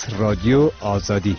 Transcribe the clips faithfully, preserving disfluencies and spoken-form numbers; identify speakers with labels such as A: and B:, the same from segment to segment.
A: رادیو آزادی.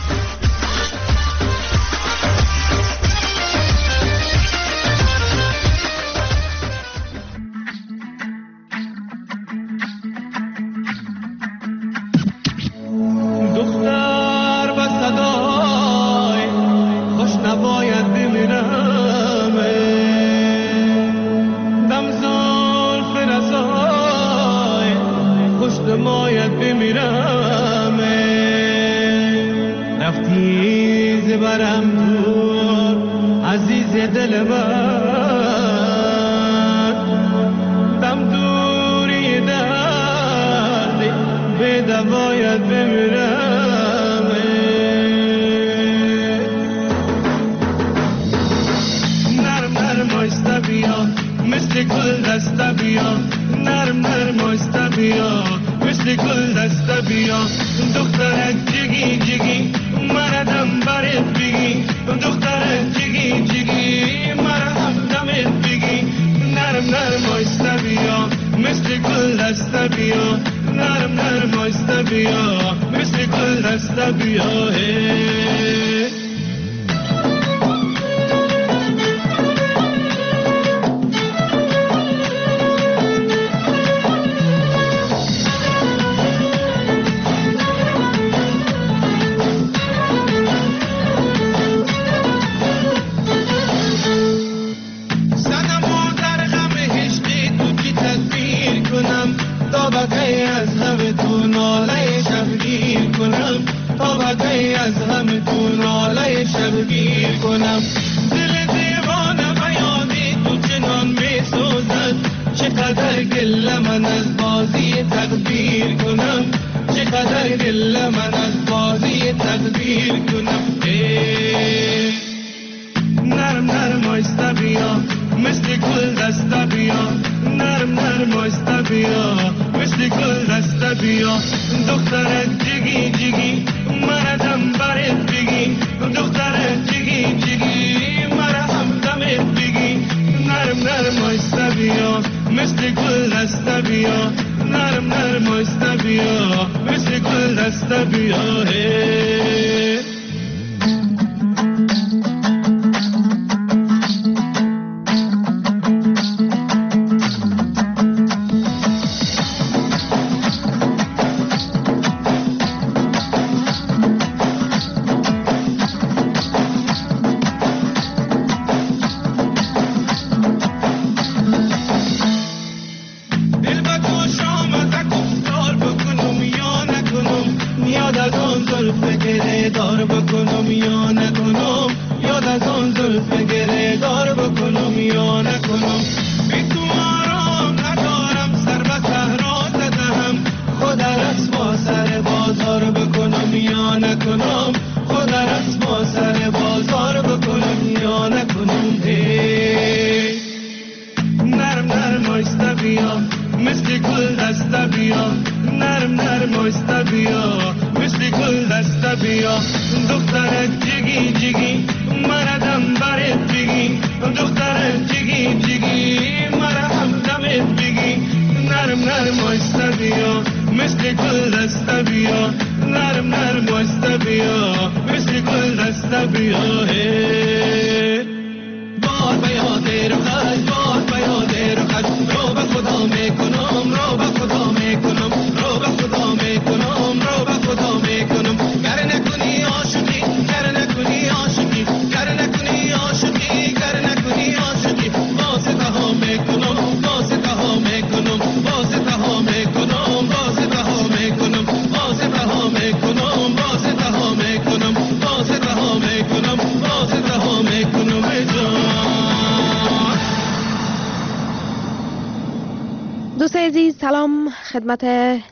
B: دوستان عزیز سلام خدمت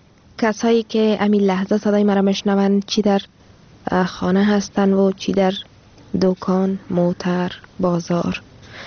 B: کسایی که همین لحظه صدای مرا میشنوند، چی در خانه هستن و چی در دکان، موتر، بازار،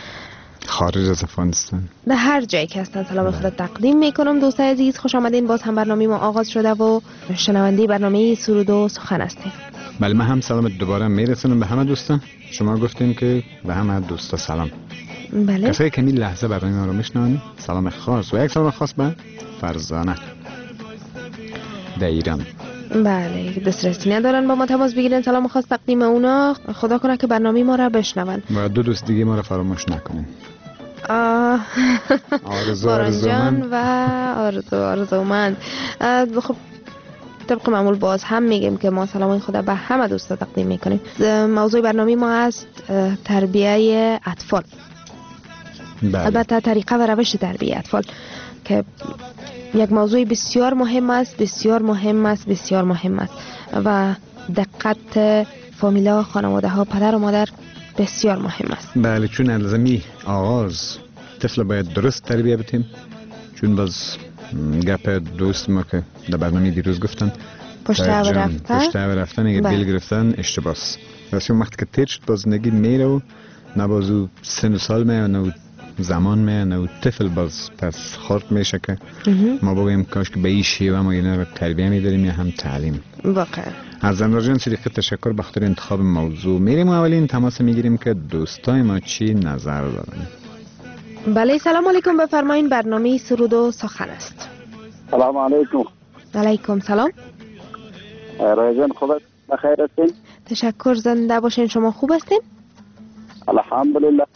A: خارج از افغانستان،
B: به هر جایی که هستن سلام خود تقدیم میکنم. دوستان عزیز خوش آمدین. باز هم برنامه ما آغاز شده و شنونده برنامه سرود و سخن هستیم.
A: بله، من هم سلام دوباره میرسونم به همه دوستان. شما گفتین که به همه دوستا سلام.
B: بله،
A: کسایی که این لحظه برنامه ما رو میشنون، سلام خاص و یک سلام خاص به فرزانه در ایران.
B: بله دسترسی ندارن با ما تماس بگیرن. سلام خاص تقدیم اونا. خدا کنه که برنامه ما را بشنون
A: و دو دوست دیگه ما را فراموش نکنین.
B: آه
A: آرزو
B: آرزومند و آرزو آرزومند. خب طبق معمول باز هم میگیم که ما سلام خدا به همه دوستا تقدیم میکنیم. موضوع برنامه ما است تربیه اطفال.
A: بله.
B: البته طریقه و روش تربیه اطفال که یک موضوع بسیار مهم است، بسیار مهم است، بسیار مهم است و دقت فامیلا، خانواده ها، پدر و مادر بسیار مهم است.
A: بله چون الزامی آغاز طفل باید درست تربیه بتیم، چون باز گپ دوست ما که در برنامه دیروز گفتن
B: پشت و رفتن
A: پشت و رفتن اگر بیل گرفتن اشتباس واسه اون وقت که تیر شد باز نگی میره و نه بازو سن و سال میه نه زمان میه نه طفل باز پس خورد میشه که ما بگویم کاش که به این شیوه ما اینا رو تربیه میداریم یا هم تعلیم.
B: واقعا
A: از زندار جان صدیقه تشکر به خاطر انتخاب موضوع. میریم اولین تماس میگیریم که دوستای ما چی نظر دارن.
B: بله سلام علیکم، بفرمایین. برنامه سرود و سخن است.
C: سلام علیکم.
B: علیکم سلام.
C: رایجان خوب است؟ بخیر هستین؟
B: تشکر، زنده باشین. شما خوب هستین؟
C: الحمدلله.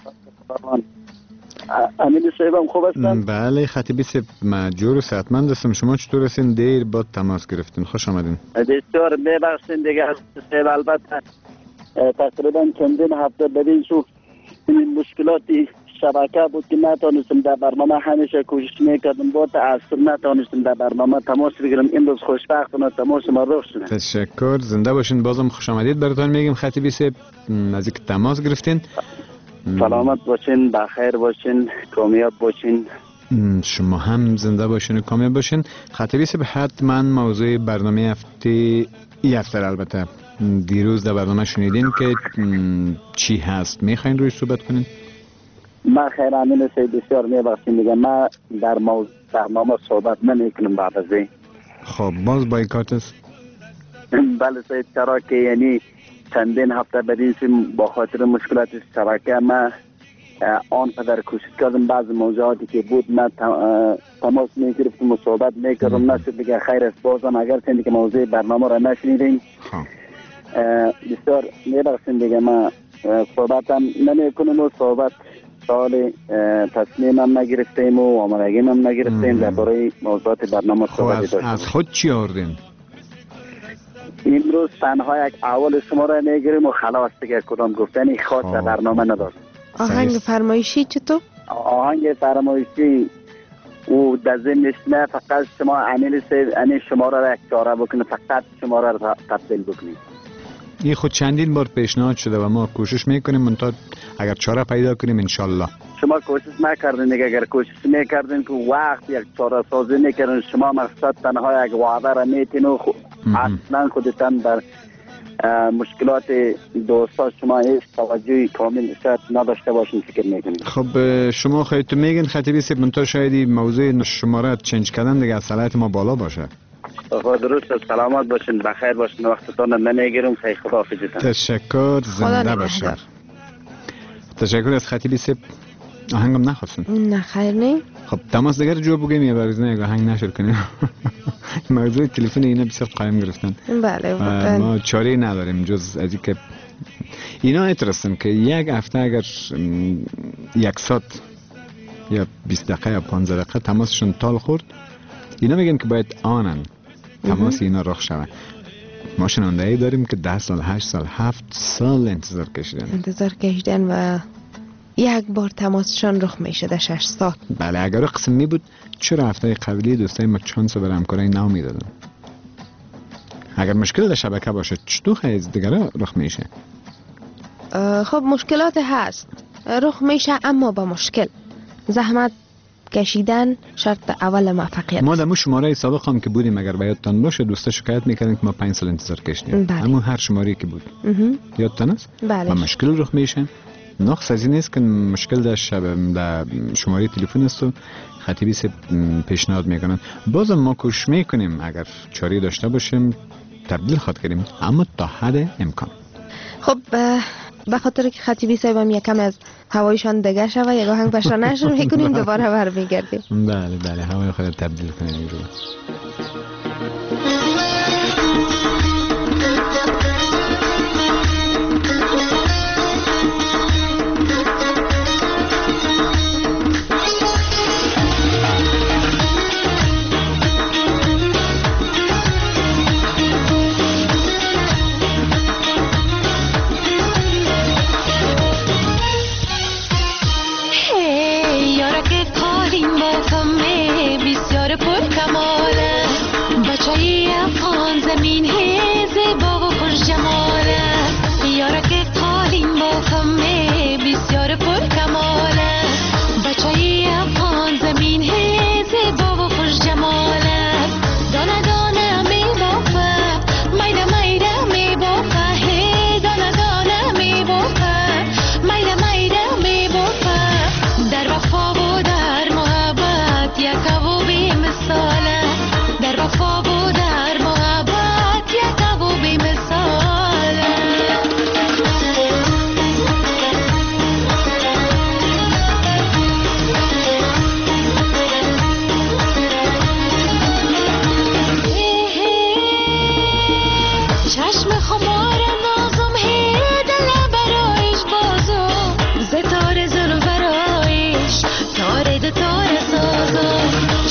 C: امین صاحبم خوب هستن؟
A: بله خطیبی صاحب مجور و صحتمند هستم. شما چطور هستین؟ دیر بعد تماس گرفتین، خوش آمدین.
C: بسیار میبخشین دیگه صاحب. البته تقریبا چندین هفته بدین شو این مشکلاتی شبکه بود که نتونستم در برنامه، همیشه کوشش میکردم با تأثیر نتونستم در برنامه تماس بگیرم. امروز خوشبختانه تماس ما رخ شد.
A: تشکر، زنده باشین. بازم خوش آمدید براتون میگیم خطیبی صاحب از اینکه تماس گرفتین.
C: سلامت باشین، بخیر باشین، کامیاب باشین.
A: شما هم زنده باشین و کامیاب باشین. خطیبی صاحب حتما موضوع برنامه هفته این هفته البته دیروز در برنامه شنیدین که چی هست، میخواین روی صحبت کنین؟
C: من خیر امین صاحب بسیار میبخشین دیگه من در موضوع برنامه صحبت نمیکنم بعد از این.
A: خب باز بایکات است؟
C: بله صاحب، چرا که یعنی چندین هفته بدین با خاطر مشکلات شبکه ما آنقدر کوشش کردم بعض موضوعاتی که بود من تماس میگرفتم و صحبت میکردم نشد دیگه. خیر است بازم اگر چندی که موضوع برنامه را نشنیدین بسیار میبخشین دیگه. من صحبتم نمیکنم و صحبت سال تصمیم هم نگرفتیم و آمدگیم هم نگرفتیم در باره موضوعات برنامه صحبت داشتیم.
A: از خود چی آوردین؟
C: امروز تنها یک اول شما را میگیریم و خلاص دیگه کدام گفتنی خاص در برنامه نداشت.
B: آهنگ فرمایشی چطور؟
C: آهنگ فرمایشی او در ذهنش نه، فقط شما امیل سه انی شما را یک چاره بکنه، فقط شما را تبدیل بکنید.
A: این خود چندین بار پیشنهاد شده و ما کوشش میکنیم منتها اگر چاره پیدا کنیم انشالله.
C: شما کوشش نکردین دیگه. اگر کوشش میکردین که وقت یک چاره سازی میکردین، شما مقصد تنها یک وعده را میتین و خو... اصلا خودتان در مشکلات دوستا شما هیچ توجهی کامل شاید نداشته باشین فکر میکنید.
A: خب شما خودتون میگین خطیبی صاحب منتها شاید موضوع شماره چنج کردن دیگه از صلاحیت ما بالا باشه.
C: خب درست، سلامت باشین، بخیر باشین، وقتتون نمیگیرم. خیلی خداحافظتون.
A: تشکر، زنده باشین. تشکر از خطیبی صاحب. آهنگم نخواستن؟
B: نه خیر نه.
A: خب تماس دیگر جو بگیم یا بریز نه آهنگ نشر کنیم. موضوع تلفن اینا بسیار قایم گرفتن.
B: بله واقعا
A: ما چاره نداریم جز از اینکه اینا اعتراضن که یک هفته اگر یک ساعت یا بیست دقیقه یا پانزده دقیقه تماسشون تال خورد، اینا میگن که باید آنن تماس اینا رخ شود. ما شنونده‌ای داریم که ده سال، هشت سال، هفت سال انتظار کشیدن
B: انتظار کشیدن و یک بار تماسشان رخ میشه در شش سال.
A: بله اگر قسم می بود چرا هفته قبلی دوستای ما چانس بر همکارای نو میدادن؟ اگر مشکل در شبکه باشه چطور خیز دیگر رخ میشه؟
B: خب مشکلات هست رخ میشه، اما با مشکل زحمت کشیدن شرط اول موفقیت.
A: ما دمو شماره سابق هم که بودیم اگر یادتان باشه دوستا شکایت میکردن که ما پنج سال انتظار کشیدیم.
B: بله.
A: اما هر شماره که بود یادتان است؟
B: بله.
A: و مشکل رخ میشه. نقص از این است که مشکل در شب در شماره تلفن است و خطیبی سے پیشنهاد میکنن. بازم ما کوشش میکنیم اگر چاری داشته باشیم تبدیل خود کنیم، اما تا حد امکان.
B: خب به خاطر که خطیبی صاحبم یکم از هوایشان دگه شوه یک آهنگ بشرا نشر میکنیم دوباره برمیگردیم.
A: بله بله هوای خود تبدیل کنیم.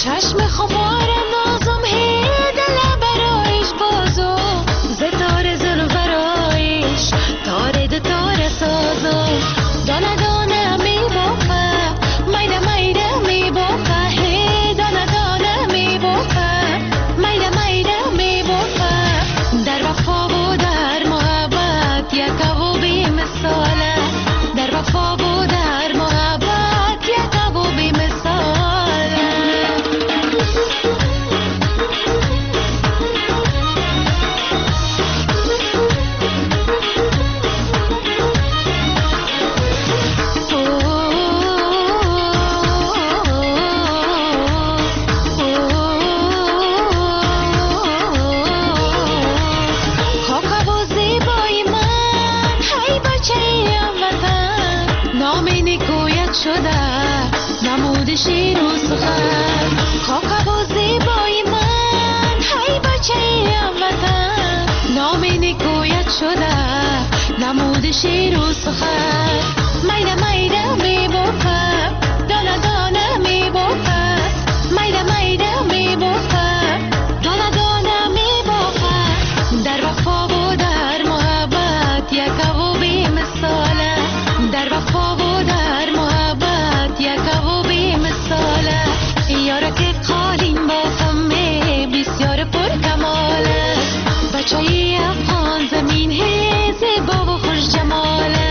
D: چشم خمار نازم هی دل برایش بازو زتار زل برایش تاره دو تاره سازو دانه دانه می بوخه میده میده می بوخه هی دانه دانه می بوخه میده میده می بوخه در وفا و در محبت یک و بی مثاله در وفا و در محبت یک و بی مثاله خاک و زیبای من هی بچه وطن نامی نیکویت شده نمود شیر و سخن خاک و زیبای من هی بچه وطن نامی نیکویت شده نمود شیر و سخن میده میده می بوخه دانه دانه می بوخه میده میده می بوخه دانه دانه می بوخه در وفا و در محبت یک و بی مثاله در وفا و در محبت یک و بی مثاله یاره که قالین با فمه بسیار پر کماله بچه افغان زمین هی زیبا و خوش جماله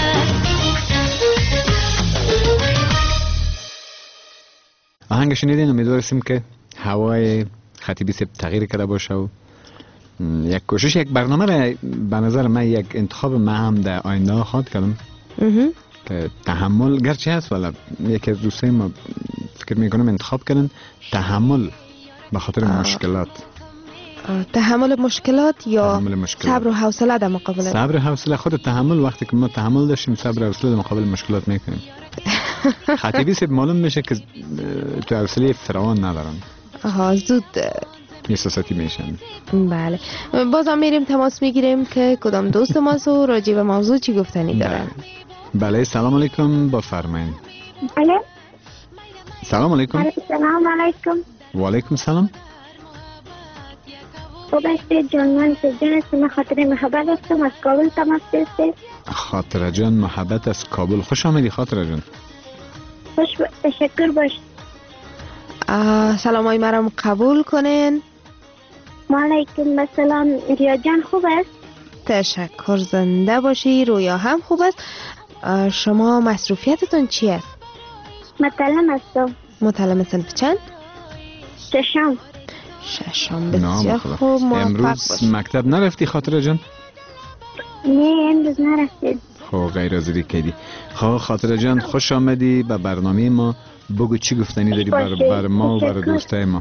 A: آهنگ شنیدین. امیدواریم که هوای خطیبی سب تغییر کرده باشه و یک کوشش یک برنامه را به نظر من یک انتخاب من هم در آینده خواهد کردم که تحمل گرچه هست ولی یکی از دوستای ما فکر میکنم انتخاب کردن تحمل به خاطر
B: آه.
A: مشکلات
B: آه، تحمل مشکلات یا
A: تحمل مشکلات.
B: صبر و حوصله در مقابل
A: صبر و حوصله. خود تحمل وقتی که ما تحمل داشتیم صبر و حوصله در مقابل مشکلات میکنیم. خطیبی سب معلوم میشه که تو حوصله فرعون ندارن.
B: آها زود
A: احساساتی میشن.
B: بله بازم میریم تماس میگیریم که کدام دوست ما سو راجع به موضوع چی گفتنی دارن.
A: بله, بله سلام علیکم با فرمایید.
E: بله
A: سلام علیکم.
E: سلام علیکم.
A: و علیکم سلام.
E: خوب هستید جان؟ من سجان هستم. خاطر محبت هستم از کابل تماس گرفتید.
A: خاطر جان محبت از کابل. خوش آمدی خاطر جان.
E: خوش ب... تشکر باش.
B: سلام های مرام قبول کنین.
E: علیکم السلام. ریا جان خوب است؟
B: تشکر زنده باشی. رویا هم خوب است. شما مصروفیتتون چی است؟
E: متعلم هستم.
B: متعلم صنف چند؟
E: ششم.
B: ششم بسیار خوب.
A: امروز مکتب نرفتی خاطر جان؟
E: نه امروز نرفتید.
A: خب غیر حاضری کردی. خب خاطر جان خوش آمدی به برنامه ما. بگو چی گفتنی داری بر, بر ما و بر دوستای ما.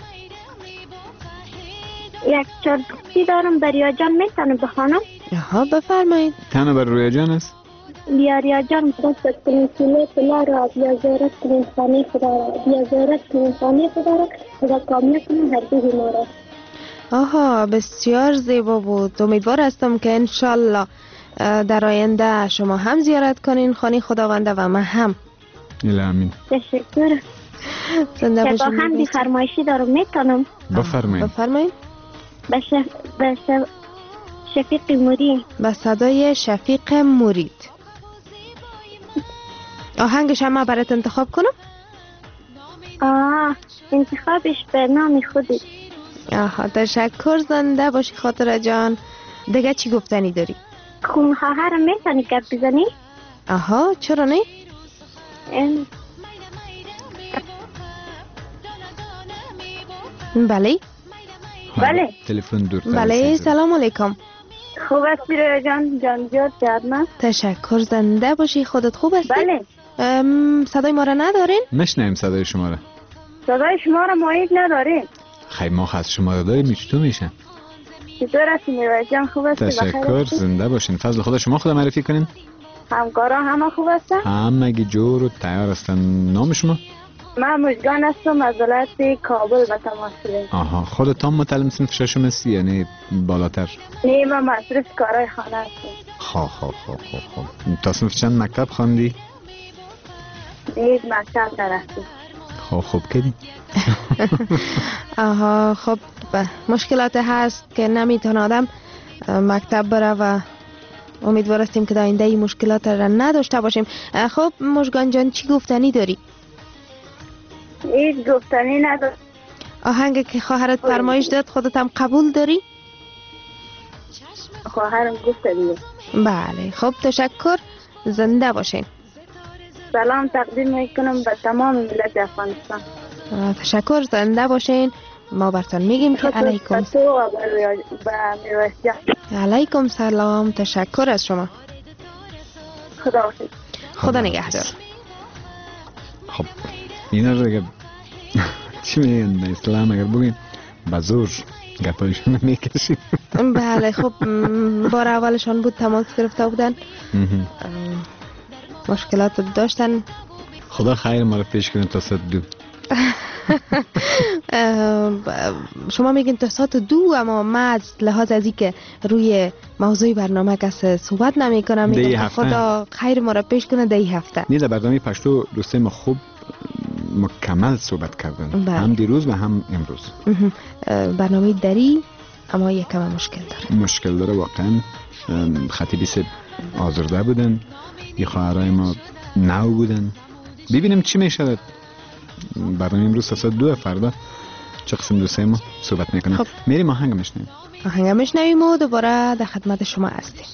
E: یک چار دوستی دارم. بر ریا جان میتونم بخوانم؟
B: آها بفرمایید.
A: تنها بر رویا جان است؟
E: بیا ریا جان خواست کنیم سیله خدا را، بیا زیارت کنیم خانه خدا را، بیا زیارت کنیم خانه خدا را، خدا کامیاب کنیم هر دوی ما را.
B: آها بسیار زیبا بود. امیدوار هستم که انشالله در آینده شما هم زیارت کنین خانه خداونده و من هم.
A: الامین.
E: تشکر.
B: زنده باشین.
E: شفا هم بی فرمایشی دارم میتونم؟
A: بفرمایید.
B: بفرمایید.
E: به شف... به شف... شفیق موری.
B: به صدای شفیق مرید. آهنگش هم برات انتخاب کنم؟
E: آه انتخابش به نام خودی.
B: آها تشکر. زنده باشی خاطر جان. دیگه چی گفتنی داری؟
E: خون خواهرم میتونی گپ بزنی؟
B: آها چرا نه؟
E: ام...
B: بله
E: بله
A: تلفن دور.
B: بله سلام علیکم.
E: خوب هستی رویا جان؟ جان زیاد جادم.
B: تشکر. زنده باشی. خودت خوب هستی؟
E: بله.
B: صدای ما را ندارین؟
A: نشنیم صدای شما را.
E: صدای شما را مایید نداریم.
A: خیلی ما از شما را داریم. چطور میشه؟
E: چطور هستی رویا جان؟ خوب هستی؟
A: تشکر. زنده باشین. فضل خدا شما خود معرفی کنین.
E: همکارا همه خوب هستن؟
A: همگی جور و تیار هستن. نام شما؟
E: من مجگان هستم از ولایت کابل به تماس گرفتم.
A: آها خودت هم متعلم صنف ششم هستی یعنی بالاتر؟
E: نه من مصرف کارهای خانه هستم.
A: خب خب خب خب خب تا صنف چند مکتب خواندی؟
E: نه مکتب نرفتم.
A: خب خوب کردی.
B: آها خب مشکلات هست که نمیتونه آدم مکتب بره و امیدوار هستیم که در آینده این مشکلات را نداشته باشیم. خب مژگان جان چی گفتنی داری؟
E: هیچ گفتنی ندارم.
B: آهنگ که خواهرت فرمایش داد خودت هم قبول داری؟
E: خواهرم گفتنی.
B: بله خب تشکر، زنده باشین.
E: سلام تقدیم میکنم به تمام ملت افغانستان.
B: تشکر، زنده باشین. ما برتان میگیم که علیکم علیکم سلام. تشکر از شما.
E: خدا حافظ.
B: خدا نگهدار.
A: خب اینا رو اگر چی میگن اسلام اگر بگیم بزور گپایشون میکشیم.
B: بله خب بار اولشان بود تماس گرفته بودن، مشکلات داشتن.
A: خدا خیر ما رو پیش کنه تا ساعت دو.
B: شما میگین تا ساعت دو، اما ما از لحاظ از این که روی موضوع برنامه کس صحبت نمی کنم میگم خدا خیر ما را پیش کنه دی هفته.
A: نه در برنامه پشتو دوسته ما خوب مکمل صحبت کردن، بله. هم دیروز و هم امروز.
B: برنامه دری اما یک کم مشکل داره
A: مشکل داره واقعا. خطیبی سه آزرده بودن، یه خواهرای ما نو بودن. ببینیم چی میشه. برنامه امروز تا ساعت دو، فردا چه قسم دوسته ما صحبت میکنیم. خب. میریم آهنگ میشنویم
B: آهنگ میشنویم و دوباره در خدمت شما هستیم.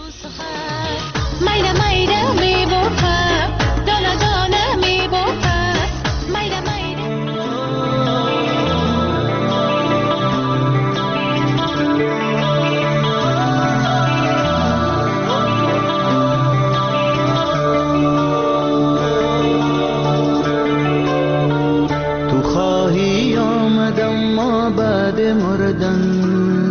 D: میده میده میبوخم دانه دانه میبوخم میده میده.
F: تو خواهی آمدم ما بعد مردن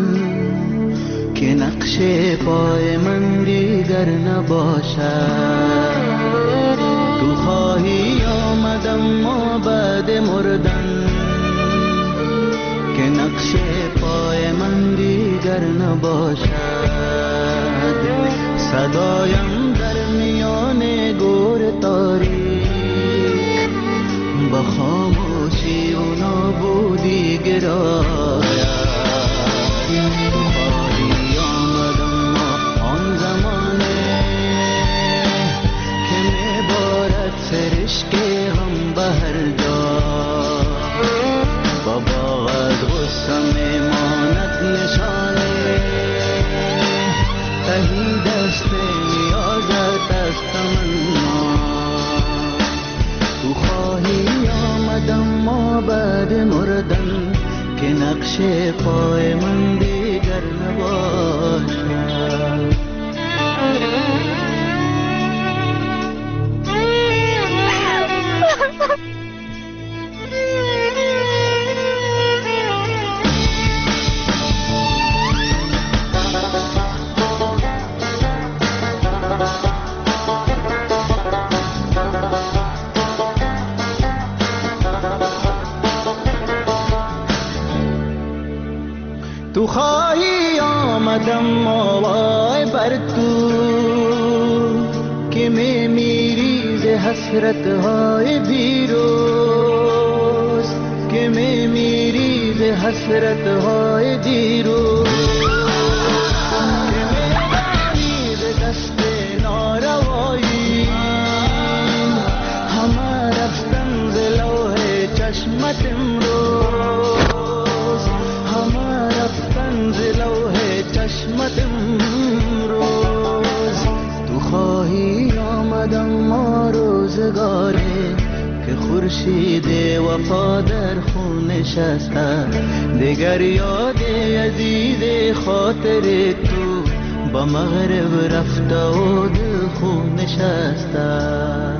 F: که نقش پای من دیگر نباشد. تو خواهی آمدم ما بعد مردن که نقش پای من دیگر نباشد. صدایم در میان گور تاریک با خاموشی و نابودی گراید. سرشکه هم بهر جا بابا از غصه میماند نشانه تهی دست نیازت از تمنا. تو خواهی آمدم ما بعد مردن که نقش پای من دیگر نباشد. تو خواهی آمدم ماوای بر تو که می میری ز حسرت های دیروز که می میری ز حسرت های دیروز که می میری ز دست ناروایی همه رفتن ز لوح چشمت امروز همه رفتن ز لوح چشمت امروز. تو خواهی آمدم ما روزگاره که خورشید وفا در خون نشسته دیگر یاد عزیز خاطر تو با مغرب رفته و دل خون نشسته.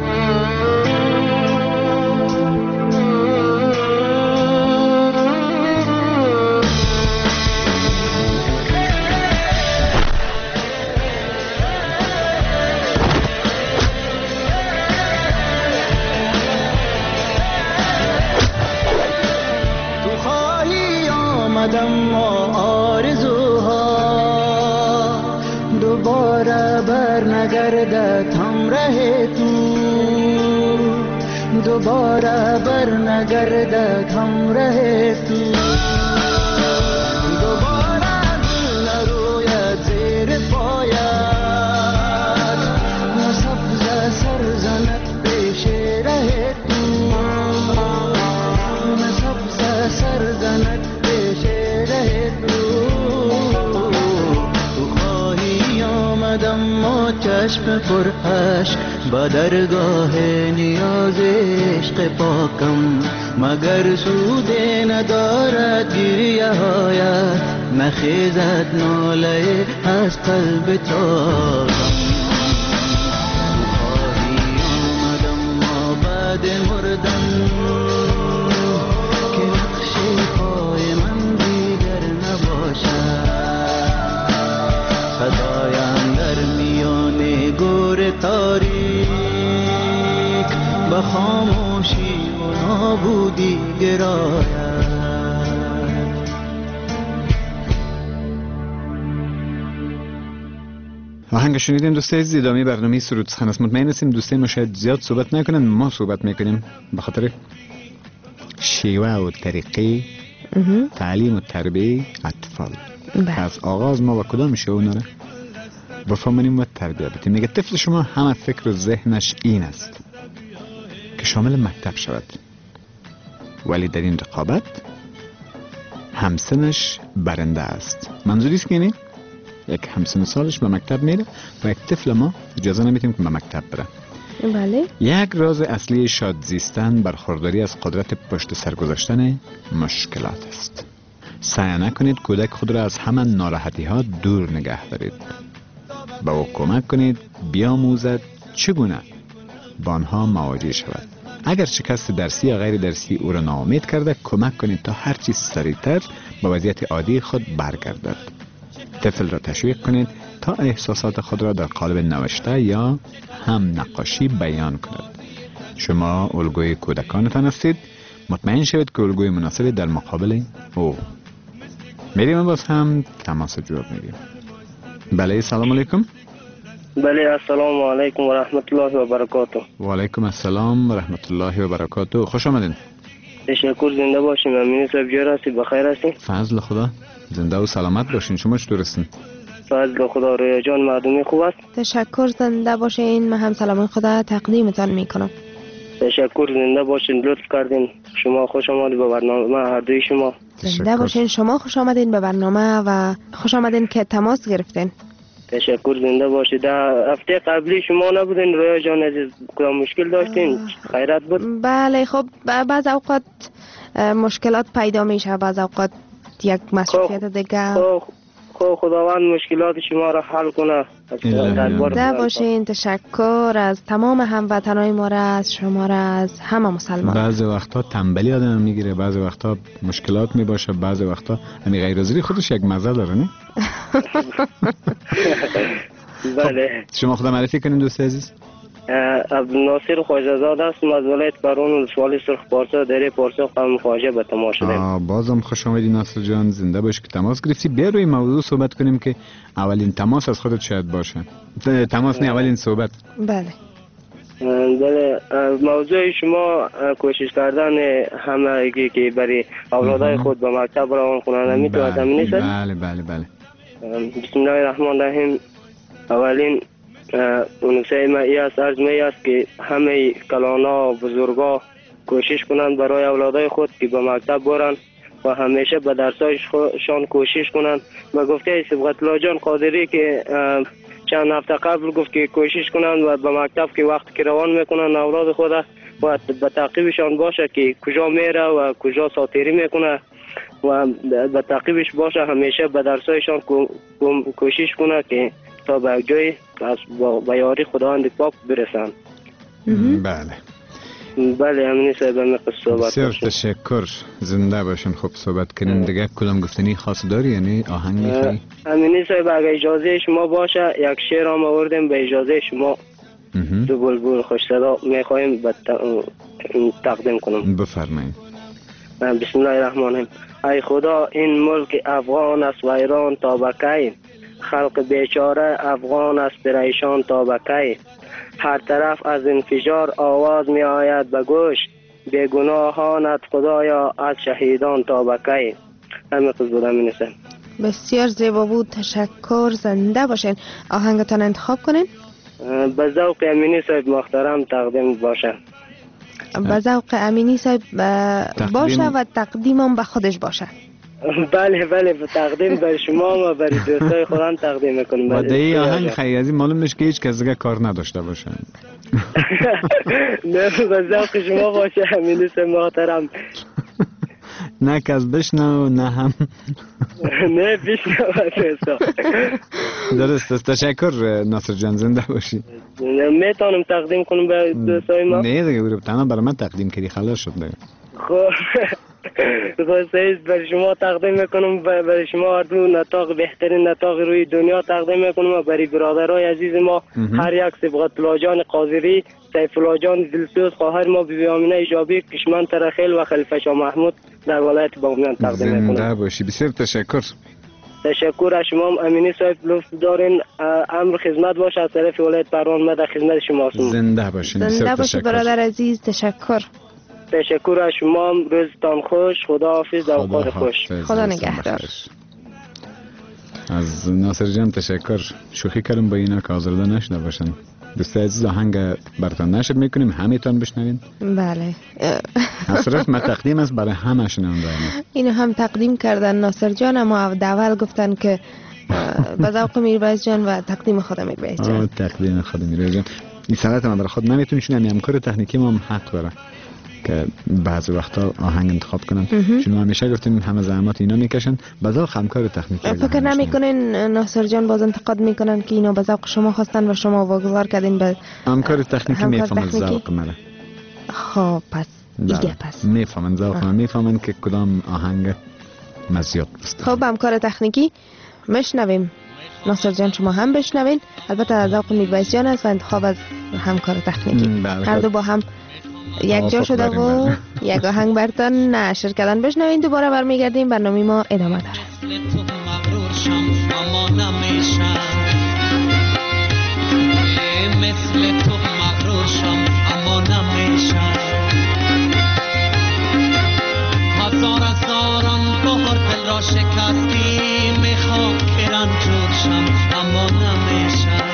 F: اما آرزوها دوباره بر نگردد همراه تو دوباره بر نگردد همراه تو دوباره گل نروید زیر پایت نه سبز سر زند پیش ره تو نه سبز سر زند پیش ره تو تو خواهی آمدم ما چشم پر عشق با درگاه نیاز عشق پاکم مگر سود ندارد گریه هایت نخیزد ناله از قلب تازم خواهی آمدم ما بعد مردن که نقش پای من دیگر نباشد صدایم در میان گور تاریک به خاموشی و نابودی گراید.
A: آهنگ شنیدیم دوستای عزیز. ادامه برنامه سرود سخن است. مطمئن هستیم دوستای ما شاید زیاد صحبت نکنن، ما صحبت میکنیم به خاطر شیوه و طریقه تعلیم و تربیه اطفال. از آغاز ما با کدام شیوه اونا را بفهمونیم و تربیه بدیم. میگه طفل شما همه فکر و ذهنش این است که شامل مکتب شود، ولی در این رقابت همسنش برنده است. منظوری است که یعنی یک همسن سالش به مکتب میره و یک طفل ما اجازه نمیدیم که به مکتب بره.
B: بله. یک
A: راز اصلی شاد زیستن برخورداری از قدرت پشت سر گذاشتن مشکلات است. سعی نکنید کودک خود را از همان ناراحتی ها دور نگه دارید. به او کمک کنید بیاموزد چگونه با آنها مواجه شود. اگر شکست درسی یا غیر درسی او را ناامید کرده، کمک کنید تا هر چیز سریعتر به وضعیت عادی خود برگردد. طفل را تشویق کنید تا احساسات خود را در قالب نوشته یا هم نقاشی بیان کند. شما الگوی کودکانتان هستید. مطمئن شوید که الگوی مناسبی در مقابل او. میریم باز هم تماس جواب میگیم. بله، سلام علیکم.
G: بله، السلام علیکم و رحمت الله و برکاته.
A: و علیکم السلام و رحمت الله و برکاته. خوش آمدین.
G: تشکر، زنده باشیم. امین صاحب جور هستی؟ بخیر هستی؟
A: فضل خدا، زنده و سلامت باشین. شما چطور هستین؟
G: فضل خدا. رویا جان مردمی خوب است؟
B: تشکر، زنده باشین. من هم سلام خدا تقدیمتان میکنم.
G: تشکر، زنده باشین. لطف کردین. شما خوش آمدید به برنامه هر دوی شما.
B: زنده باشین. شما خوش آمدین به برنامه و خوش آمدین که تماس گرفتین.
G: تشکر، زنده باشید. هفته قبلی شما نبودین رویا جان عزیز؟ کدام مشکل داشتین؟ خیرت بود؟
B: بله، خب بعض اوقات مشکلات پیدا میشه، بعض اوقات یک مسئولیت دیگه.
G: خب خداوند مشکلات شما را حل کنه.
B: زنده باشین. تشکر از تمام هموطنای ما را، از شما را، از همه مسلمان.
A: بعضی وقتا تنبلی آدم میگیره، بعضی وقتا مشکلات میباشه، بعضی وقتا همین غیر حاضری خودش یک مزه داره، نه؟
G: بله.
A: شما خدا معرفی کنین دوست عزیز.
G: عبدالناصر خواجه‌زاده هستم از ولایت کرون ولسوالی سرخ پارسا دره پارسا قوم خواجه به تماس شدیم.
A: بازم خوش آمدید ناصر جان، زنده باش که تماس گرفتی. بیا روی موضوع صحبت کنیم که اولین تماس از خودت شاید باشه. تماس نه، اولین صحبت.
B: بله.
G: بله، موضوع شما کوشش کردن همه که برای اولادای خود به مکتب روان کنند میتونه همین است؟
A: بله بله بله.
G: بسم الله الرحمن الرحیم. اولین نکته ما ای است، عرض می است که همه کلانا و بزرگا کوشش کنند برای اولادای خود که به مکتب برن و همیشه به درسایشان کوشش کنند. و گفته صبغت الله جان قادری که چند هفته قبل گفت که کوشش کنند و به مکتب که وقت که روان میکنن اولاد خود و به تعقیبشان باشه که کجا میره و کجا ساتیری میکنه و به تعقیبش باشه، همیشه به درسایشان کوشش کنه که تا به جای از با یاری خداوند پاک برسن.
A: بله
G: بله، امینی صاحب میخواست صحبت
A: بسیار تشکر، زنده باشین. خب صحبت کنیم دیگه. کدام گفتنی خاص داری یعنی آهنگ میخوایی؟
G: امینی صاحب اگه اجازه شما باشه یک شعر هم آوردیم به اجازه شما. دو بلبل خوش صدا میخوایم تقدیم کنم.
A: بفرمایید.
G: بسم الله الرحمن الرحیم. ای خدا این ملک افغان است و ایران تا بکی، خلق بیچاره افغان است پریشان تا بکی، هر طرف از انفجار آواز می آید به گوش، بیگناهانت خدایا از شهیدان تا بکی. همه خود بودم می نسیم.
B: بسیار زیبا بود، تشکر. زنده باشین. آهنگتان انتخاب کنین.
G: به ذوق امینی صاحب محترم تقدیم باشه.
B: به ذوق امینی صاحب باشه و تقدیمم به خودش باشه.
G: بله بله، تقدیم به شما و برای دوستای خودم تقدیم میکنم.
A: و دی آهنگ خیلی معلوم میشه که هیچ کس دیگه کار نداشته باشه.
G: نه، به ذوق شما باشه امینی صاحب محترم.
A: نه کس بشنو نه هم
G: نه بشنو.
A: درست است. تشکر ناصر جان، زنده باشی.
G: میتونم تقدیم کنم به دوستای ما؟
A: نه دیگه برو تنها برای من تقدیم کردی، خلاص شد دیگه.
G: خب خواستید برای شما تقدیم میکنم، برای شما اردو نطاق بهترین نطاق روی دنیا تقدیم میکنم و برای برادرای عزیز ما هر یک سبقت الله جان قاضری، سیف الله جان دلسوز، خواهر ما بیبی آمینه ایجابی، کشمن ترخیل و خلیفه شاه محمود در ولایت بامیان تقدیم میکنم.
A: زنده باشی. بسیار تشکر.
G: تشکر از شما امینی صاحب. لطف دارین امر خدمت باشه از طرف ولایت پروان. ما در خدمت شما هستم.
A: زنده باشین.
B: زنده باشی برادر عزیز. تشکر.
G: تشکر از شما. روزتان خوش. خدا حافظ. در اوقات خوش.
B: خدا نگهدار.
A: از ناصر جان تشکر. شوخی کردم با اینا که آزرده نشده باشن. دوستای عزیز آهنگ براتون نشر میکنیم، همیتون بشنوین.
B: بله.
A: اصرف ما تقدیم است برای همه شنوندگان.
B: اینو هم تقدیم کردن ناصر جان، اما داول گفتن که به ذوق میربایز جان و تقدیم خود میربایز جان.
A: تقدیم خود میربایز جان. این سرعت ما برای خود نمیتونیم، چون همکار تکنیکی ما هم حق داره که بعضی وقتا آهنگ انتخاب کنن. چون ما همیشه گفتیم همه زحمات اینا میکشن، بذار همکار تکنیکی.
B: فکر نمیکنین ناصر جان باز انتقاد میکنن که اینا به ذوق شما خواستن و شما واگذار کردین به
A: همکار تکنیکی؟ میفهمن ذوق منه.
B: خب پس دیگه پس
A: میفهمن ذوق من، میفهمن که کدام آهنگ مزیت است.
B: خب همکار تکنیکی میشنویم. ناصر جان شما هم بشنوین. البته ذوق میربایز جان است و انتخاب از همکار تکنیکی. هر دو با هم یک جا شده و یک آهنگ براتون نشر کردن. بشنوین. دوباره برمیگردیم. برنامه ما ادامه داره.
F: مثل تو مغرور شم اما نمیشم، هزار هزاران بار دل را شکستی، میخوام که رنجور شم اما نمیشم.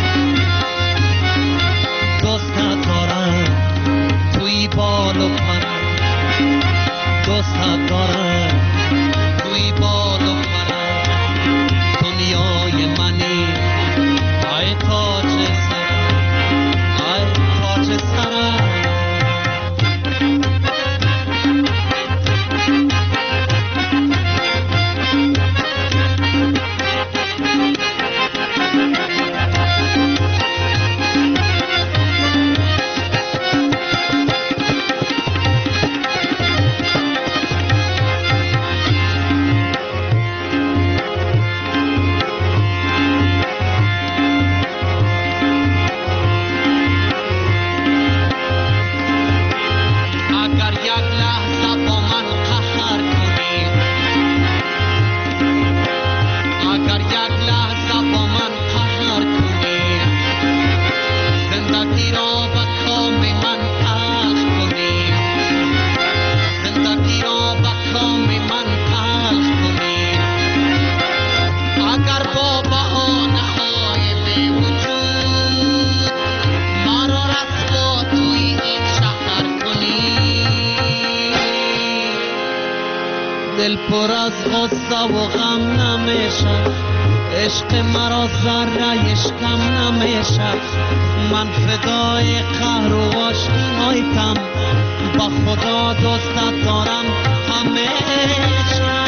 F: دوست ندارم توی بال و پر، دوست ندارم توی بال و پر، دنیای منی ای تاج سرم، ای تاج سرم. دل پر از غصه و غم نمیشه، عشق مرا ذره عشقم نمیشه. من فدای قهر و آشنایتم، با خدا دوستت دارم همیشه.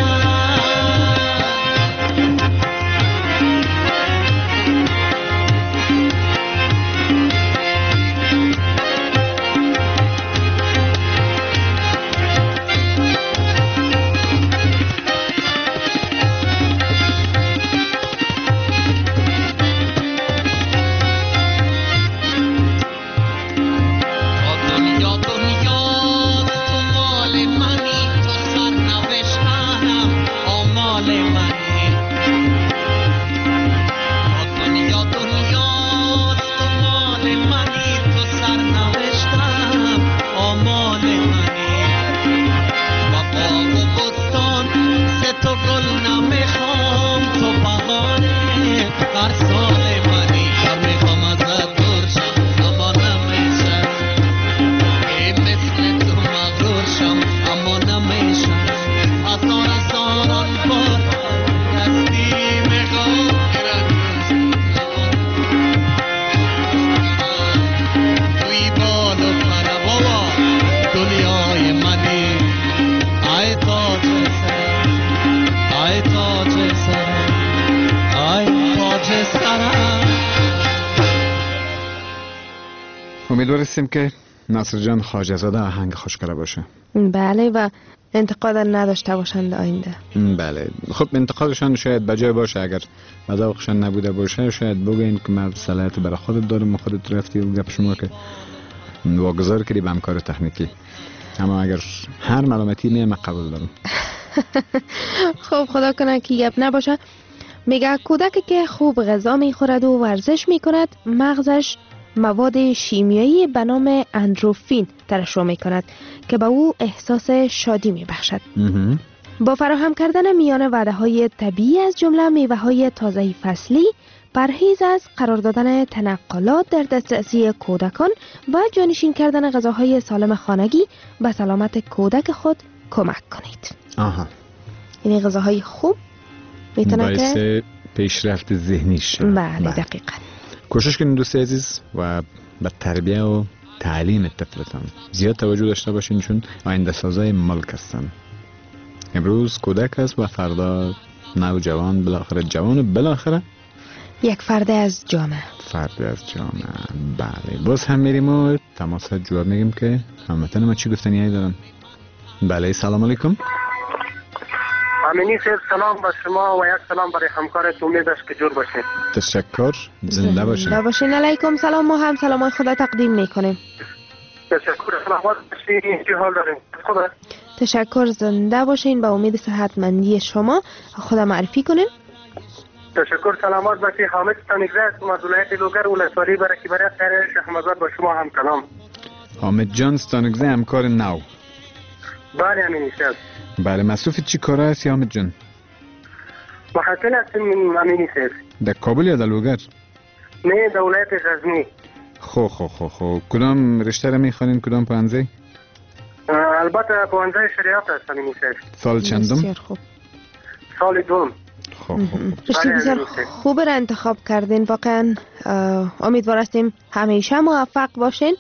F: دنیا دنیا تو مال منی، تو سرنوشتم
A: امیدوارستیم که ناصر جان خواجه‌زاده آهنگ خوشگله باشه.
B: بله و انتقاد نداشته باشند آینده.
A: بله خب انتقادشان شاید بجای باشه، اگر مذاقشان نبوده باشه شاید بگین که من صلاحیت برای خودت دارم و خودت رفتی و گپ شما که واگذار کردی به همکار تکنیکی، اما اگر هر ملامتی میام قبول دارم.
B: خب خدا کنه که گپ نباشه. میگه کودکی که خوب غذا میخورد و ورزش میکند مغزش مواد شیمیایی به نام اندروفین ترشح میکند که به او احساس شادی میبخشد. با فراهم کردن میان وعده های طبیعی از جمله میوه های تازه فصلی، پرهیز از قرار دادن تنقلات در دسترسی کودکان و جانشین کردن غذاهای سالم خانگی به سلامت کودک خود کمک کنید.
A: آها.
B: یعنی غذاهای خوب میتونه که
A: باعث پیشرفت ذهنیش شد.
B: بله دقیقاً.
A: کوشش کنید دوست عزیز و به تربیه و تعلیم طفلتان زیاد توجه داشته باشین، چون آینده سازای ملک هستن. امروز کودک است و فردا نوجوان، بالاخره جوان و بالاخره
B: یک فرد از جامعه.
A: فرد از جامعه. بله باز هم میریم و تماس جواب میگیم که هموطن ما چی گفتنی دارن. بله سلام علیکم.
H: امینی صاحب سلام به شما و یک سلام برای همکارت، امید است که جور باشید.
A: تشکر، زنده باشین.
B: زنده باشین. علیکم سلام. ما هم سلامای خدا تقدیم میکنیم.
H: تشکر، سلامت باشین. چه حال دارین؟ خوبه؟
B: تشکر، زنده باشین. با امید صحتمندی شما خدا معرفی کنین.
H: تشکر، سلامت باشین. حامد ستانگزی از ولایت لوگر ولسوالی برکی برای خیر شهرمزار با شما هم کلام.
A: حامد جان ستانگزی همکار نو.
H: بله امینی صاحب.
A: بله مصروف چی کاره هستی حامد جان؟
H: محصل هستم امینی صاحب.
A: در کابل یا در لوگر؟
H: نه در ولایت غزنی.
A: خو خو خو خو کدام رشته را میخوانین؟ کدام پانزه؟
H: البته پانزه شریعت هست امینی صاحب.
A: سال چندم؟
B: بسیار خوب.
H: سال دوم.
A: خو خو
B: رشته بسیار خوب را انتخاب کردین. واقعا امیدوار هستیم همیشه موفق باشین.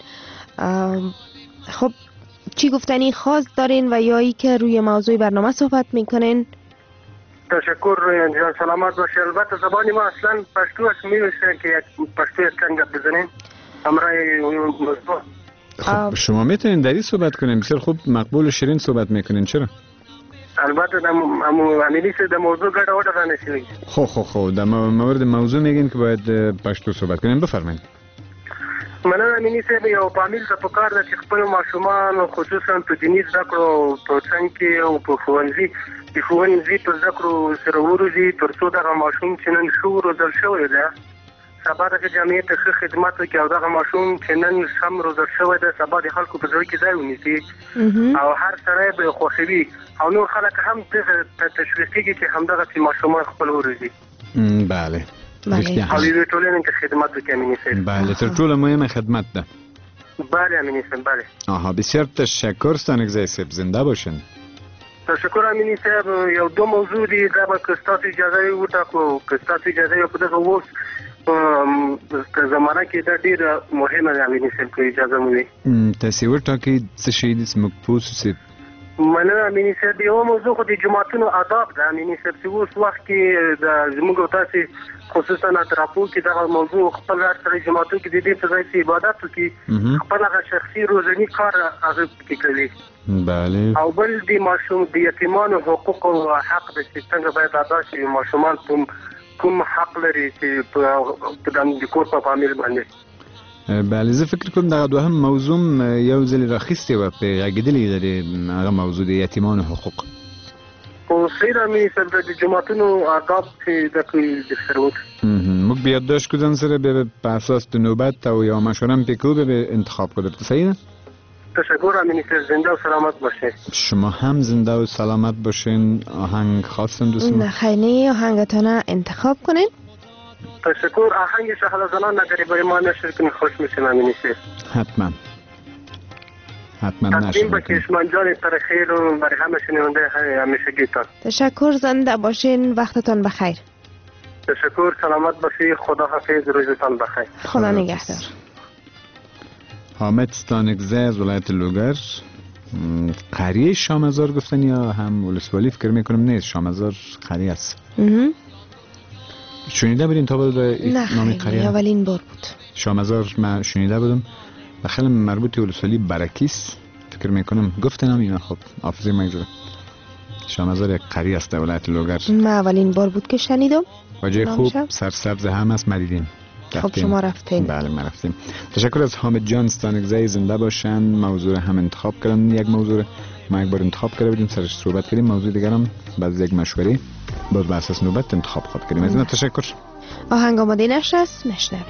B: خب چی گفتنی خاص دارین و یا ای که روی موضوع برنامه صحبت میکنین؟
H: تشکر جان، سلامت باشه. البته زبانی ما اصلا پشتو است، میشه که یک پشتو اصلا گپ بزنیم امرای موضوع.
A: خب شما میتونین دری صحبت کنین، بسیار خوب مقبول و شیرین صحبت میکنین. چرا؟
H: البته دم امیلی سه در موضوع گرد آورده رانشید.
A: خب خب خب در مورد موضوع میگین که باید پشتو صحبت کنین. بفرمایید.
H: من امینی صاحب یو فامیل ته پکار ده چې خپل ماشومان خصوصا په دیني زده کړو په څنګ کې او په ښوونځي د ښوونځي په زده کړو سره وروځي تر څو دغه ماشوم چې نن ښه روزل شوی ده سبا دغه جامعې ته ښه خدمت وکړي او دغه ماشوم چې نن سم روزل شوی ده سبا د خلکو په زړه کې ځای ونیسي او هر سړی به خوښوي او نور خلک هم دغه تشویقېږي چې همدغسې ماشومان خپل وروځي.
A: بله
B: بله.
H: او یوې ټولنې ته خدمت وکړي امیني صاحب.
A: بله تر ټوله مهمه خدمت ده.
H: بله امینی صاحب بله.
A: آها بسیار تشکر ستانگزی صاحب، زنده باشین.
H: تشکر امینی صاحب. یو دو موضوع دی دا به که ستاسو اجازه وټاکو، که ستاسو اجازه یو په دغه اوس په زمانه کې دا ډېره مهمه ده امینی صاحب که اجازه مو وي.
A: تاسې وټاکئ څه شی دي چې موږ پوه سو.
H: مننه امینی صاحب. یوه موضوع خو د جوماتونو آداب ده امینی صاحب چې اوس وخت کې د زموږ او تاسې خصوصا اطرافو کې دغه موضوع خپل هر سړی جوماتونو کې د دې په ځای چې عبادت وکړي خپل هغه شخصي روزني کار هغه پکې کوي.
A: بله.
H: او بل د ماشوم د یتیمانو حقوق او حق د چې څنګه باید ادا شي، ماشومان کوم کوم حق لري چې په د کور په فامیل باندې.
A: بله زه فکر کوم دغه دوهم موضوع یو ځل راخیستې وه پرې غږېدلې ده هغه موضوع د یتیمانو حقوق.
H: خو صحیح ده امیني صاحب د جوماتونو آداب چې د کوي د سره وکړي
A: موږ به یادداشت کړو ځان سره بیا په اساس د نوبت او یوه مشوره هم پرې کوو بیا به انتخاب کړو. درته صحیح ده؟
H: تشکر امینی صاحب. زنده و سلامت باشین.
A: شما هم زنده و سلامت باشین. آهنگ خواستم دوستم؟
B: خیلی آهنگتان انتخاب کنین.
H: تشکر. آهنگ شهلا زنان نگری برای ما نشر کنین خوش میشیم امینی صاحب.
A: حتما حتما نشر
H: تقدیم به کشمان جان ترخیر و برای همه شنونده همیشگیتان.
B: تشکر، زنده باشین. وقتتان بخیر.
H: تشکر، سلامت باشی. خدا حافظ، روزتان بخیر.
B: خدا نگهدار.
A: حامد ستانگزی از ولایت لوگر. قریه شامزار گفتن یا هم ولسوالی؟ فکر میکنم نیست، شامزار قریه است. شنیده بودین تا بود نام قریه؟
B: نه اولین بار بود.
A: شامزار من شنیده بودم و خیلی مربوط ولسوالی برکیس فکر میکنم گفته نام اینا. خب حافظه مگذاره شامزار یک قریه است در ولایت لوگر.
B: من اولین بار بود که شنیدم.
A: واجه خوب سرسبز هم است مدیدین.
B: خب شما رفتین؟
A: بله ما رفتیم. تشکر از حامد جان ستانکزی زنده باشن. موضوع هم انتخاب کردن، یک موضوع ما یک بار انتخاب کرده بودیم سرش صحبت کردیم، موضوع دیگر هم بعد یک مشوره باز بر اساس نوبت انتخاب خود کردیم. از این تشکر.
B: آهنگ آماده نشست میشنویم.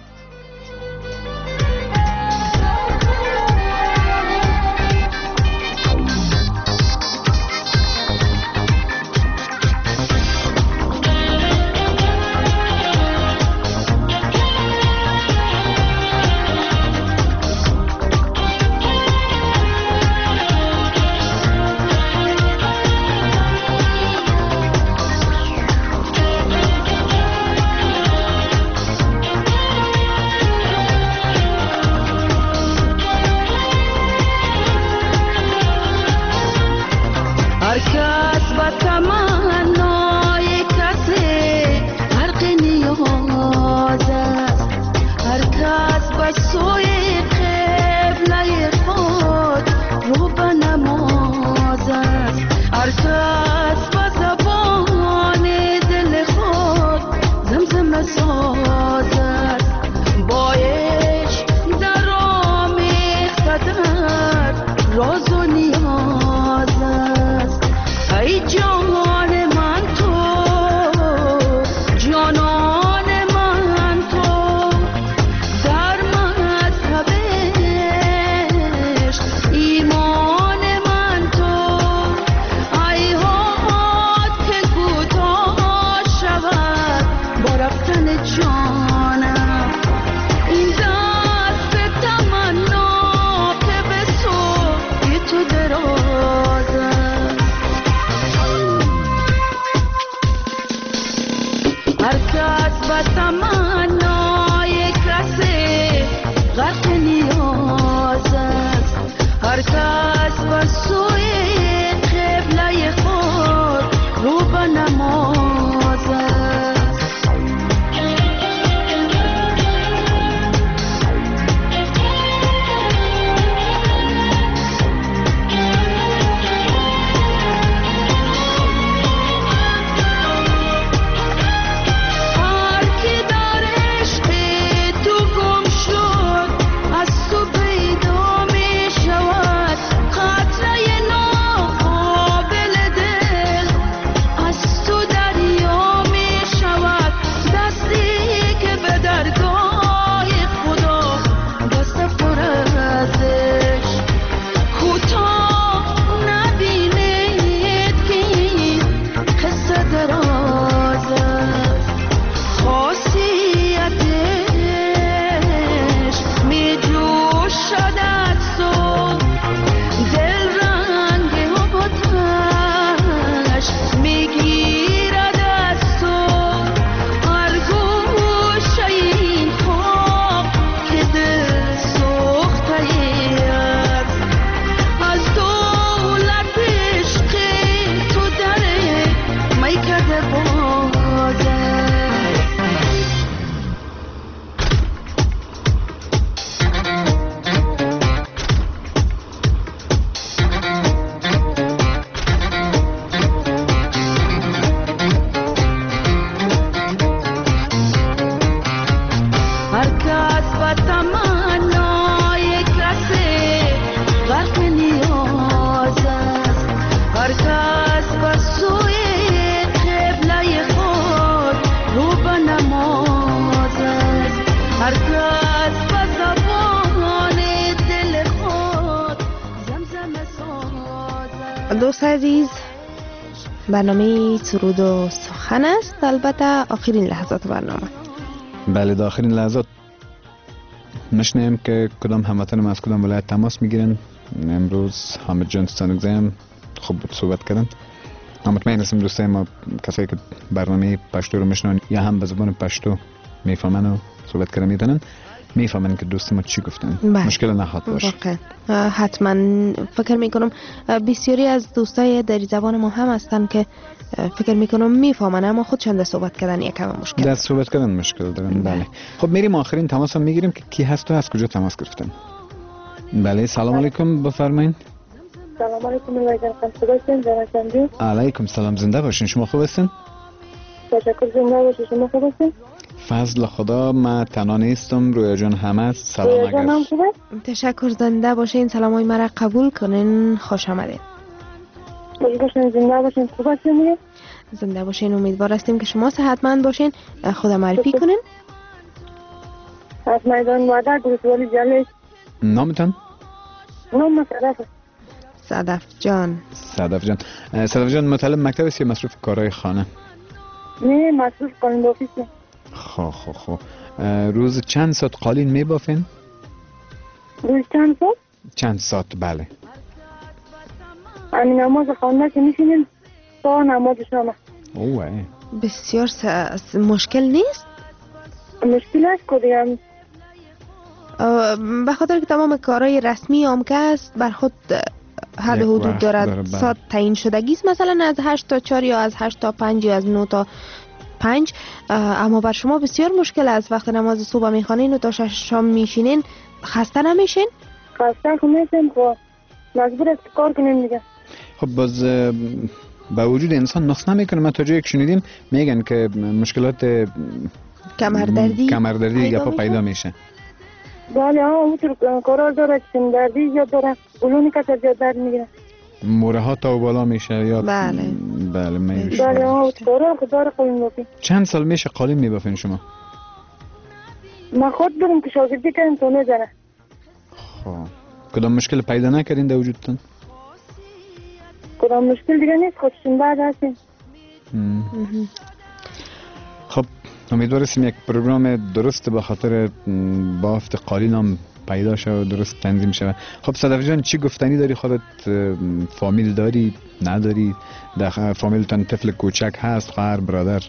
B: دوست عزیز، برنامه سرود و سخن است، البته آخرین لحظات برنامه.
A: بله، در آخرین لحظات میشنیم که کدام هموطن ما از کدام ولایت تماس میگیرن. امروز حامد جان ستانکزی هم خوب بود صحبت کردن. مطمئن هستم دوستای ما کسایی که برنامه پشتو رو میشنون یا هم به زبان پشتو میفهمن و صحبت کردن میتونن. میفهمن که دوست ما چی گفتن.
B: بله.
A: مشکل نخواد باشه.
B: واقعا حتما فکر میکنم بسیاری از دوستای دری زبان ما هم هستن که فکر میکنم میفهمن اما خودشان در صحبت کردن یکم مشکل
A: در صحبت کردن مشکل دارن. بله. خب میریم آخرین تماس هم میگیریم که کی هست و از کجا تماس گرفتن. بله سلام علیکم بفرمایید.
E: سلام علیکم ویدر خانم درشنجو.
A: علیکم سلام زنده باشین. شما خوب هستین؟
E: تشکر زنده باشین. شما خوب هستین؟
A: فضل خدا ما تنها نیستم. رویا جان همه سلام. اگر
B: تشکر زنده باشین. سلامای مرا قبول کنین. خوش آمدین.
E: خوش باشین. زنده باشین. خوب هستین؟
B: زنده باشین. امیدوار هستیم که شما صحتمند باشین. خدا معرفی کنین.
E: از میدان وادر گروتوالی جلوی.
A: نامتان؟
E: نام صدف.
B: صدف جان.
A: صدف جان. صدف جان مطالب مکتب است یا مصروف کارهای خانه؟
E: نه مصروف قالین بافیس.
A: خب خب خب روز چند ساعت قالین میبافین؟
E: روز چند ساعت؟
A: چند ساعت بله.
E: همین نماز خانه که میشینیم تا نماز شام.
A: اوه
B: بسیار س... مشکل نیست؟
E: مشکل است که دیگه
B: به خاطر که تمام کارهای رسمی آمکه است بر خود حد حدود دارد. ساعت تعیین شدگی است مثلا از هشت تا چهار یا از هشت تا پنج یا از نه تا پنج، اما بر شما بسیار مشکل است وقت نماز صبح میخوانین و تا شش شام میشینین. خسته نمیشین؟
E: خسته خب میشیم خب مجبور است کار کنیم دیگه.
A: خب باز با وجود انسان نقص نمیکنه. من تا جایی که شنیدیم میگن که مشکلات
B: کمردردی
A: کمردردی یا پا پیدا میشه.
E: بله ها اونطور کارال داره چند دردی یا داره قلونی که زیاد درد میگیره.
A: موره ها تا بالا میشه یا
B: بله
A: بله میشه.
E: بله ها کارال خداره قلون بافی.
A: چند سال میشه قالین میبافین شما؟
E: من خود برم که شاگردی کردیم تو نزنه.
A: خب کدام مشکل پیدا نکردین در وجودتون؟
E: کدام مشکل دیگه نیست خودشون بعد هستیم.
A: خب امیدوار هستیم یک پروگرام درست به خاطر بافت قالین هم پیدا شد و درست تنظیم شد. خب صدف جان چی گفتنی داری؟ خودت فامیل داری؟ نداری؟ در فامیلتان طفل کوچک هست؟ خواهر برادر؟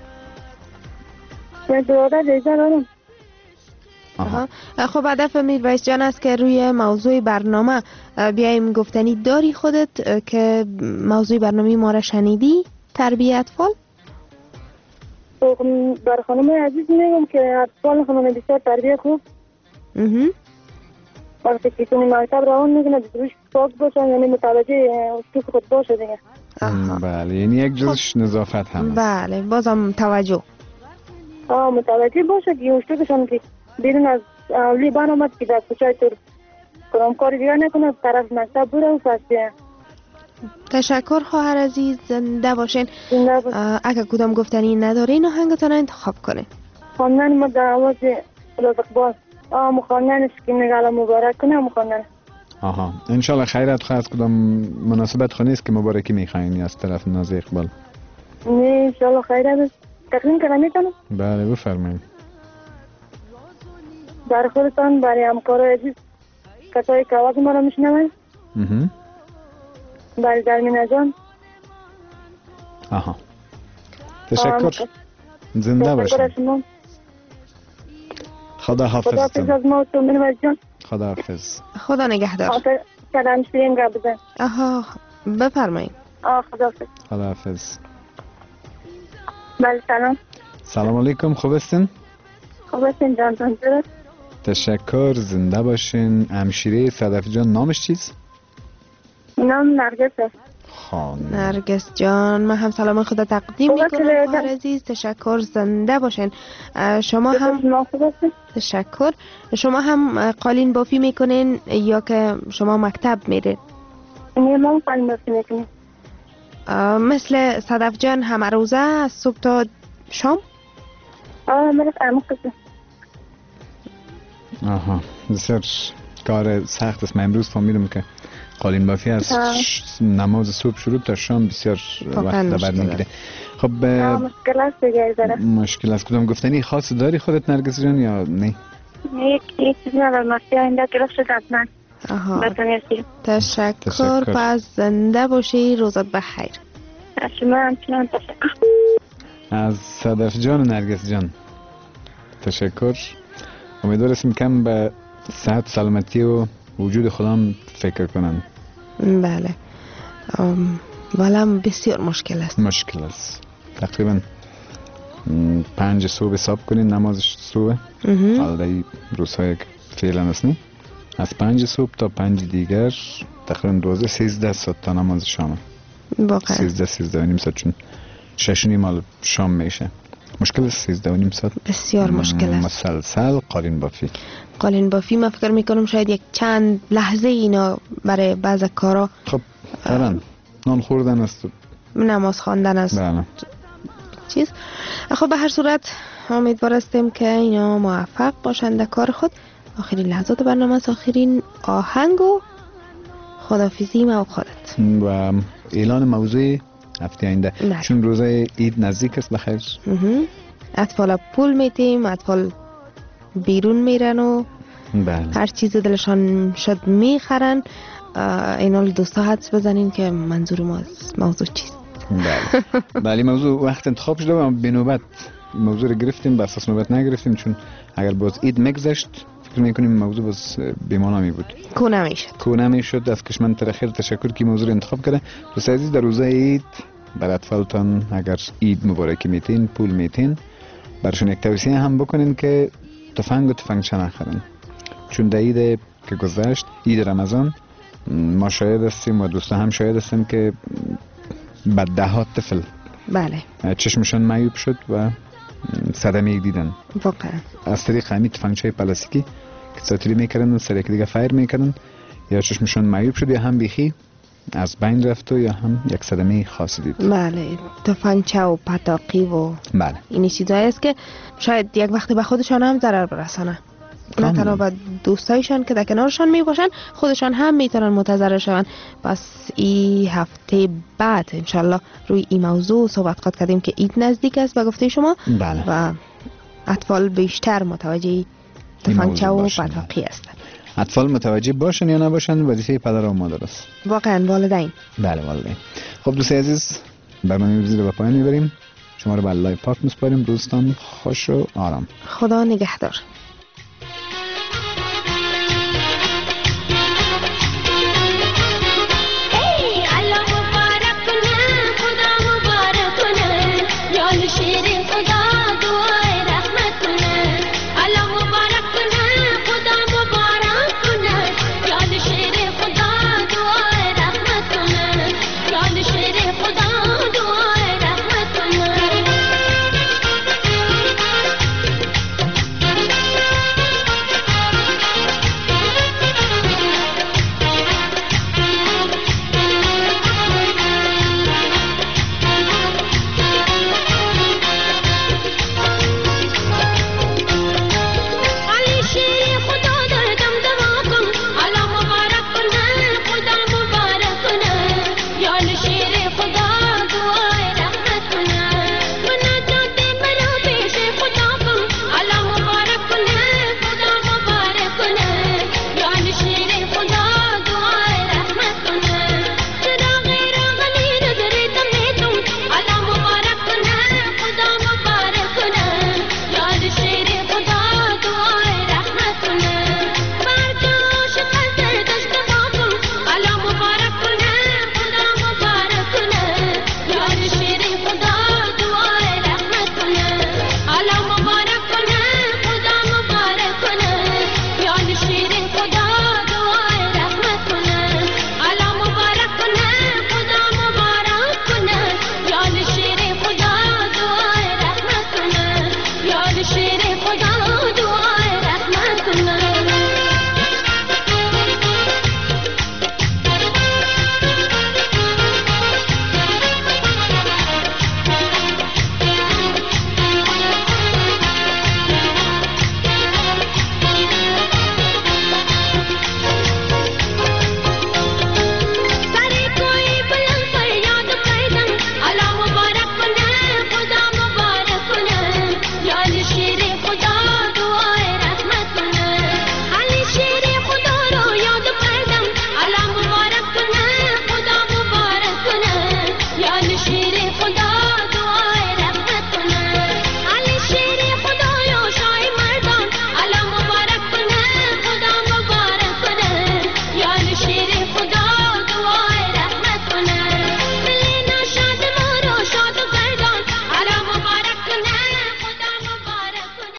E: من برادر دیگر دارم.
B: آها. خب هدف میرویس جان است که روی موضوع برنامه بیایم گفتنی داری خودت که موضوع برنامه ما را شنیدی؟ تربیت فال؟
E: بر خانم عزیز میگم که اطفال خانم بسیار تربیت خوب. وقتی که کنی مکتب روان میکنه روش پاک باشن یعنی متوجه اشتوک خود باشه دیگه.
A: بله یعنی یک جزش نظافت هم
B: بله بازم توجه
E: آه متوجه باشه که اشتوکشان که بیرون از اولی بان آمد که در کوچه طور کنم کاری دیگه نکنه طرف مکتب بوده و پس بیه.
B: تشکر خواهر عزیز زنده باشین. اگر کدام گفتنی ندارین آهنگتان انتخاب کنین.
E: خواندن ما در آواز رزقباز آه مخواندنش که نگالا مبارک کنه مخواندن.
A: آها انشالله خیرت خواهد کدام مناسبت خونیست که مبارکی میخواییم از طرف ناز اقبال؟
E: نه انشالله خیرت تقدیم کنم میتونم؟
A: بله بفرمایید.
E: برای خودتان برای همکار عزیز کسایی که آواز ما را میشنون برای درمینه جان.
A: آها تشکر زنده باشم. خدا حافظ.
E: خدا حافظ از ما و تو منوز جان.
A: خدا حافظ.
B: خدا نگهدار.
E: سلام شیرین گا بزن.
B: آها بفرمایید.
E: آه خدا حافظ.
A: خدا حافظ.
E: بله سلام.
A: سلام علیکم خوب هستین؟
E: خوب هستین جان جان درست.
A: تشکر زنده باشین. همشیره صدف جان نامش چیست؟
E: نام نرگس است.
B: خانم نرگس جان من هم سلام خدا تقدیم میکنم خواهر عزیز. تشکر زنده باشین. شما هم تشکر. شما هم قالین بافی میکنین یا که شما مکتب میرین؟
E: نه من قالین بافی میکنیم.
B: مثل صدف جان همه روزه از صبح تا شام؟
E: آه من فهمم قصه.
A: آها بسیار کار سخت است. من امروز فهمیدم که قالین بافی از نماز صبح شروع تا شام بسیار وقت بر میگیره. خب
E: مشکل است دیگه داره.
A: مشکل است. کدام گفتنی خاص داری خودت نرگس جان یا نه؟
E: یک یک چیز ندارم. مرسی آینده کلاس شد حتما.
B: آها تشکر. پس زنده باشی. روزت بخیر.
E: از شما همچنان تشکر.
A: از صدف جان و نرگس جان تشکر. امیدوار هستیم کم به صحت سلامتی و وجود خودم فکر کنن.
B: بله ولم بسیار مشکل است.
A: مشکل است. تقریبا م، پنج صبح حساب کنین نماز صبح. حالا روزهای که فعلا هستیم از پنج صبح تا پنج دیگر تقریبا دوازده سیزده ساعت تا نماز شام.
B: واقعا
A: سیزده سیزده و نیم ساعت، چون شش و نیم مال شام میشه. مشکل است سیزده و نیم ساعت.
B: بسیار مشکل است.
A: مسلسل قالین بافی.
B: قالین بافی من فکر میکنم شاید یک چند لحظه اینا برای بعض کارا
A: خب فرن نان خوردن است،
B: نماز خواندن است.
A: بله.
B: چیز خب به هر صورت امیدوار هستیم که اینا موفق باشند در کار خود. آخرین لحظات برنامه است، آخرین آهنگ و خداحافظی ما و خودت
A: و اعلان موضوع هفته آینده، چون روزای عید نزدیک است. بخیر
B: اطفال پول میتیم، اطفال بیرون میرن و
A: بله.
B: هر چیز دلشان شد میخرن. اینا دوستا حدس بزنین که منظور ما از موضوع چیست.
A: بله بله موضوع وقت انتخاب شده و به نوبت موضوع رو گرفتیم، به اساس نوبت نگرفتیم، چون اگر باز عید میگذشت فکر میکنیم موضوع باز بیمانا می بود،
B: کو نمیشد
A: کو نمیشد. از کشمن ترخیر تشکر که موضوع رو انتخاب کرده. دوست عزیز در روزای عید بر اطفالتان اگر عید مبارکی میتین، پول میتین، برشون یک توصیه هم بکنین که تفنگ و تفنگچه نخرن، چون در عید که گذشت، عید رمضان، ما شاهد هستیم و دوستا هم شاهد هستیم که بعد ده ها طفل
B: بله
A: چشمشان معیوب شد و صدمه دیدن.
B: واقعا
A: از طریق همین تفنگچه پلاستیکی که ساتری میکردن و سر یک دیگه فایر میکردن، یا چشمشان معیوب شد یا هم بیخی از بین رفت و یا هم یک صدمه خاصی دید.
B: بله تفنگچه و پتاقی و
A: بله
B: این چیزایی است که شاید یک وقتی به خودشان هم ضرر برسانه، نه تنها به دوستایشان که در کنارشان می باشن، خودشان هم میتونن متضرر شون. پس این هفته بعد انشالله روی این موضوع صحبت خواهد کردیم که عید نزدیک است به گفته شما.
A: بله.
B: و اطفال بیشتر متوجه تفنگچه و پتاقی هستند.
A: اطفال متوجه باشن یا نباشن وظیفه پدر و مادر است.
B: واقعا والدین.
A: بله والدین. خب دوستان عزیز برنامه امروزی رو به پایان میبریم. شما رو به الله پاک میسپاریم. روزتان خوش و آرام.
B: خدا نگهدار.